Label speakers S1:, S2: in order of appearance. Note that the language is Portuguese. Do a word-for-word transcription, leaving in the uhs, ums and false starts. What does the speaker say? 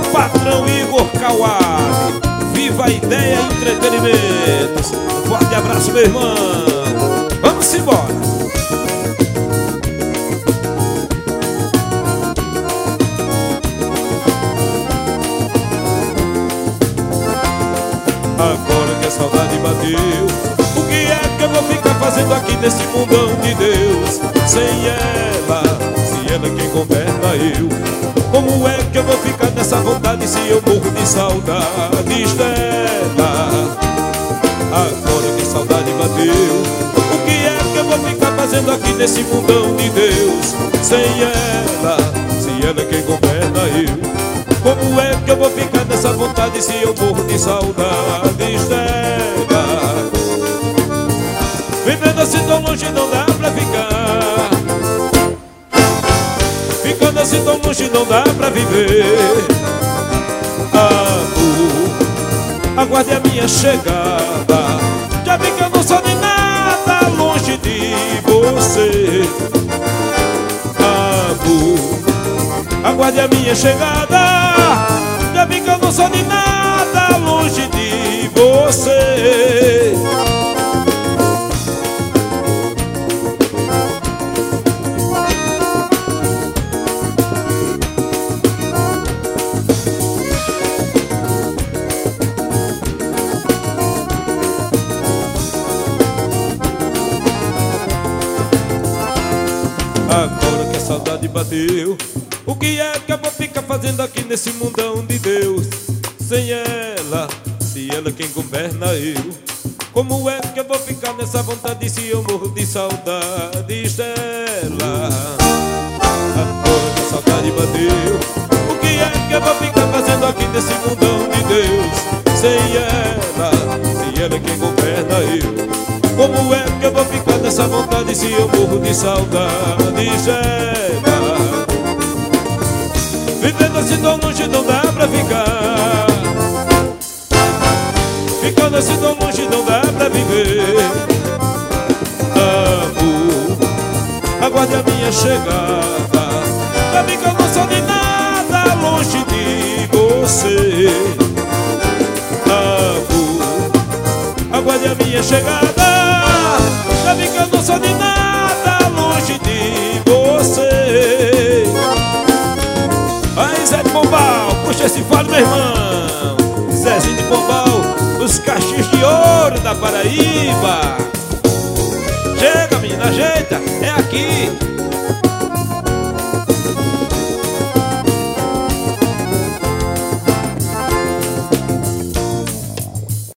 S1: patrão Igor Kawali. Viva a Ideia Entretenimentos. Um forte abraço, meu irmão. Vamos embora. Agora que a saudade bateu, o que é que eu vou ficar fazendo aqui nesse mundão de Deus? Sem ela, se ela quem governa eu. Como é que eu vou ficar nessa vontade se eu morro de saudades dela? Agora que a saudade bateu, o que é que eu vou ficar fazendo aqui nesse mundão de Deus? Sem ela, se ela quem governa eu. Como é que eu vou ficar nessa vontade se eu morro de saudades dela? Vivendo assim tão longe não dá pra ficar. Ficando assim tão longe não dá pra viver. Amor, aguarde a minha chegada. Já vi que eu não sou nem nada longe de você. Amor, aguarde a minha chegada. Já vi que eu não sou de nada longe de você. Agora que a saudade bateu, o que é que eu vou ficar fazendo aqui nesse mundão de Deus? Sem ela, se ela quem governa eu. Como é que eu vou ficar nessa vontade se eu morro de saudades dela? Agora que a saudade bateu, o que é que eu vou ficar fazendo aqui nesse mundão de Deus? Sem ela, se ela quem governa eu. Como é que eu vou ficar nessa vontade se eu morro de saudades dela? Vivendo assim tão longe não dá pra ficar. Ficando assim tão longe não dá pra viver. Amor, aguarde a minha chegada. Já vi que eu não sou de nada longe de você. Amor, aguarde a minha chegada. Já vi que eu não sou de nada longe de você. Aí Zé de Pombal, puxa esse fole, meu irmão. Zezinho de Pombal, os cachos de ouro da Paraíba. Chega, menina, ajeita, é aqui.